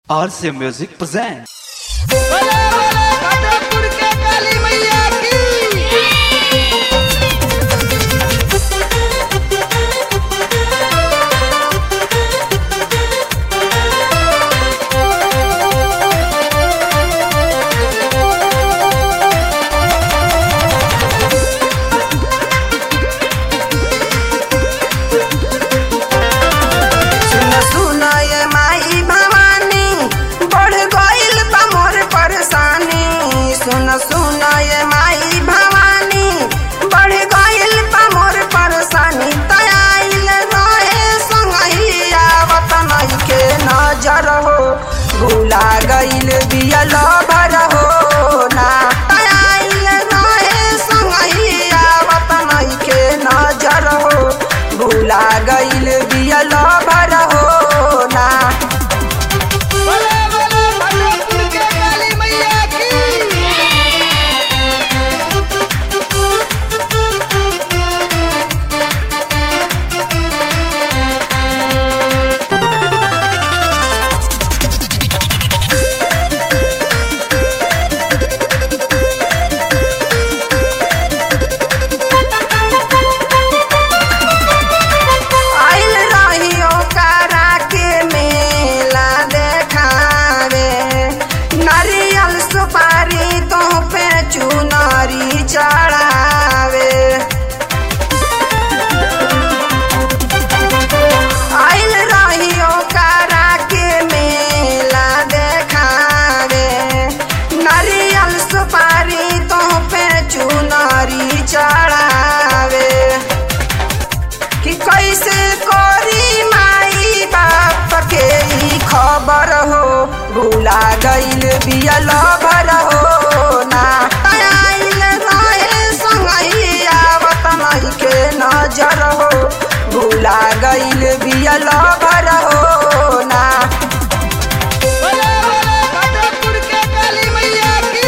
RC Music presents. Fatehpur के काली मैया की सुन ये माई भवानी बढ़ गइल बा मोर परेशानी तयाइल रहे संगही आवत नइखे नजर हो भूला गइल बियल भर हो ना तयाइल रहे संगही आवत नइखे नजर हो भूला गइल बियल भर हो ना फतेहपुर के काली मैया की चुनरी चढ़ावे आइल रहियो करा के मेला देखावे नारियल सुपारी तो पे चुनरी चढ़ावे कि कैसे कोरी माई बाप के ई खबर हो भूला गइल बियल भर हो ना नजर हो भूला गइल बियल भर हो ना फतेहपुर के काली मैया की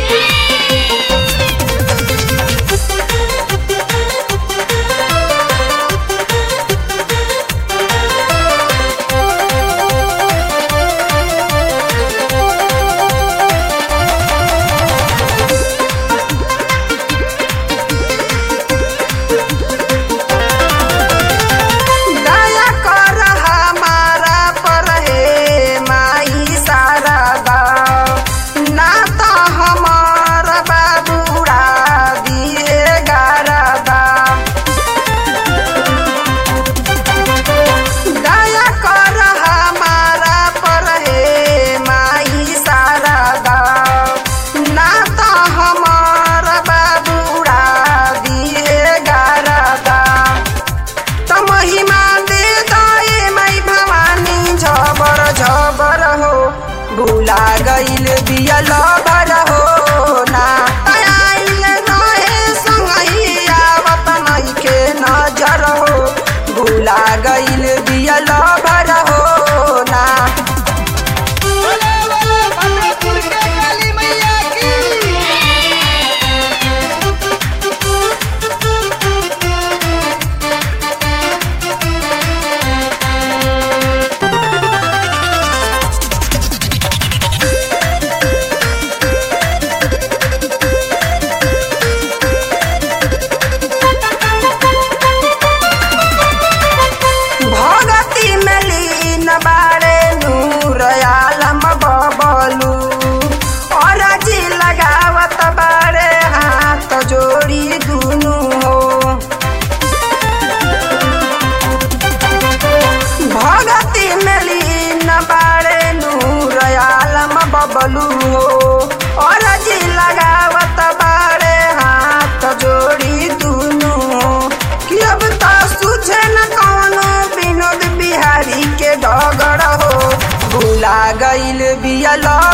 भूला गइल बियल भर हो ना आइल रहे संगही आवत नइखे नजर हो भूला गइल बियल भर हो ना फतेहपुर के काली मैया की बारे नूर आलम बबलू और जी लगावत बारे हाथ जोड़ी दुनू हो भगती मिली न बारे नूर आलम बबलू हो और जी लगावत बारे हाथ जोड़ी दुनू हो कि अब तो सुझे न कौनो विनोद बिहारी के डगर हो भूला गइल बियल